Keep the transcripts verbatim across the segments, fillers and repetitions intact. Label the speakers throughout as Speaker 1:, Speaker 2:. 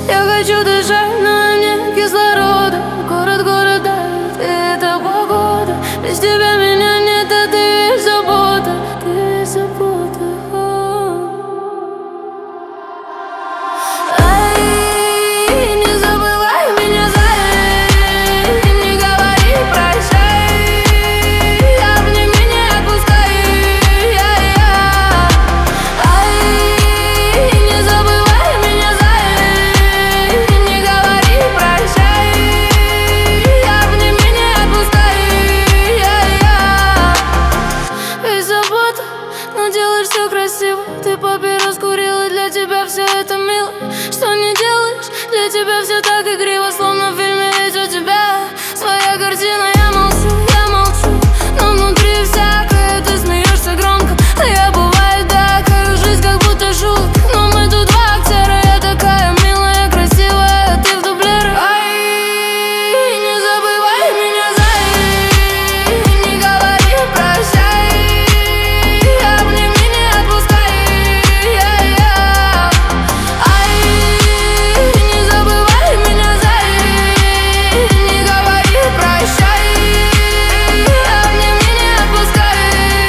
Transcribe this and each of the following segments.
Speaker 1: Я хочу дышать, но нет кислорода. Город, город дает, и это погода. Без тебя меня нет, а ты весь забота. Ты весь забота. Ай, не забывай меня, зай. Не говори прощай. Обними, не отпускай. Ай, не забывай меня, зай. Не говори прощай. Обними, не отпускай. Весь забота, но делаешь все красиво. Ты папирос курила, для тебя все это мило. Что не делаешь, для тебя все так игриво. Словно в фильме, ведь у тебя своя картина. Я молчу, я молчу, но внутри всякое. Ты смеешься громко, а я бывает такая. Жизнь как будто шутка, но мы тут два актера. Я такая милая, красивая, ты в дублерах. Ай, не забывай меня, зай. Не говори прощай. Обними, не отпускай. Ай, не забывай меня, зай. Не говори прощай. Обними, не отпускай.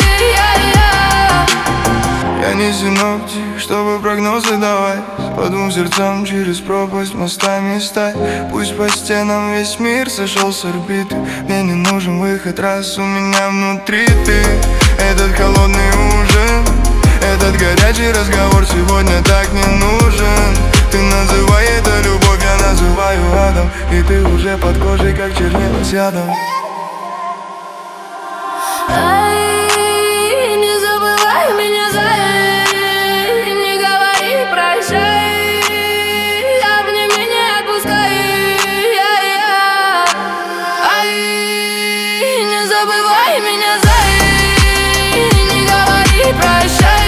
Speaker 2: Я не синоптик, чтобы прогнозы давать. По двум сердцам через пропасть мостами стать. Пусть по стенам весь мир сошел с орбиты. Мне не нужен выход, раз у меня внутри ты. Этот холодный ужин, этот горячий разговор сегодня так не нужен. Ты называй это любовь, я называю адом. И ты уже под кожей, как чернила с ядом.
Speaker 1: Ай, не забывай меня, зай. Не говори прощай. Обними, не отпускай. Ай, не забывай меня, зай. Не говори прощай.